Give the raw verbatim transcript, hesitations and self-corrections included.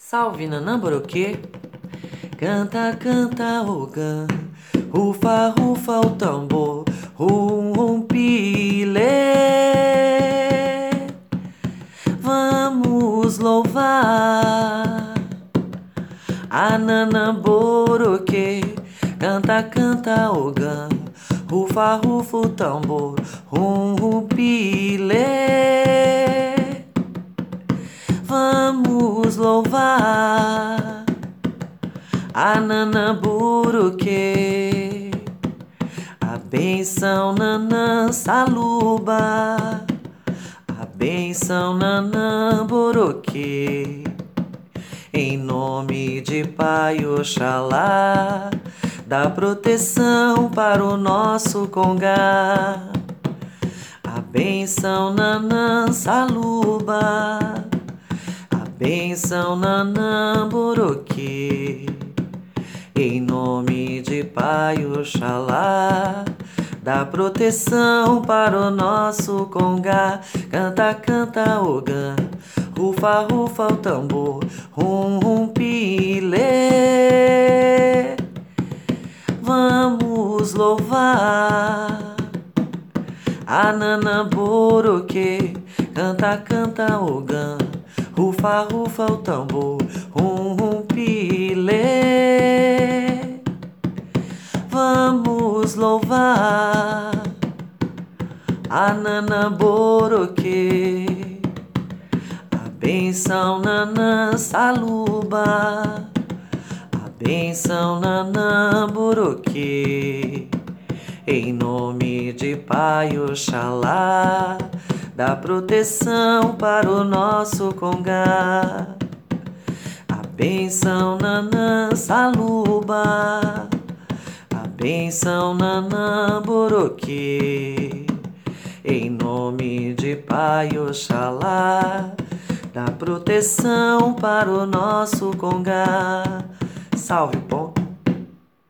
Salve Nanamboroquê, canta, canta, ogã, rufa, rufa o tambor, rum, rum, pilê. Vamos louvar a Nanamboroquê, canta, canta, ogã, rufa, rufa o tambor, rum, rum, pilê. Vamos louvar a Nanamboroquê, a benção Nanã Saluba, a benção Nanamboroquê, em nome de Pai Oxalá, dá proteção para o nosso Congá. A benção Nanã Saluba, a benção Nanamboroquê, em nome de Pai Oxalá, dá proteção para o nosso Congá. Canta, canta, ogã, rufa, rufa o tambor, rum, rum, pilê. Vamos louvar a Nanamboroquê, canta, canta, ogã, rufa, rufa o tambor, rum, rum, pilê. Vamos louvar a Nanamboroquê, a benção Nanã Saluba, a benção Nanamboroquê, em nome de Pai Oxalá, dá proteção para o nosso Congá. A benção Nanã Saluba, a benção Nanamboroquê, em nome de Pai Oxalá, dá proteção para o nosso Congá. Salve, ponto.